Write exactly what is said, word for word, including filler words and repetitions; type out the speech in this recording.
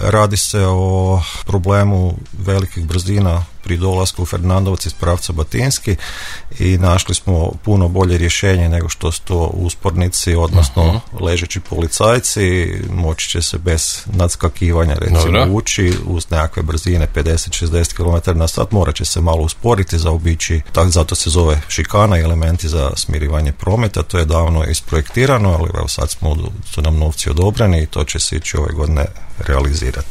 Radi se o problemu velikih brzina pri dolasku u Fernandovac iz pravca Batinski i našli smo puno bolje rješenje nego što su to uspornici, odnosno uh-huh. ležeći policajci. Moći će se bez nadskakivanja recimo Dobre. ući uz nekakve brzine pedeset do šezdeset kilometara na sat. Morat će se malo usporiti, zaobići, tak, zato se zove šikana i elementi za smirivanje prometa. To je davno isprojektirano, ali evo sad smo, su nam novci odobreni i to će se ići ove godine realizirati.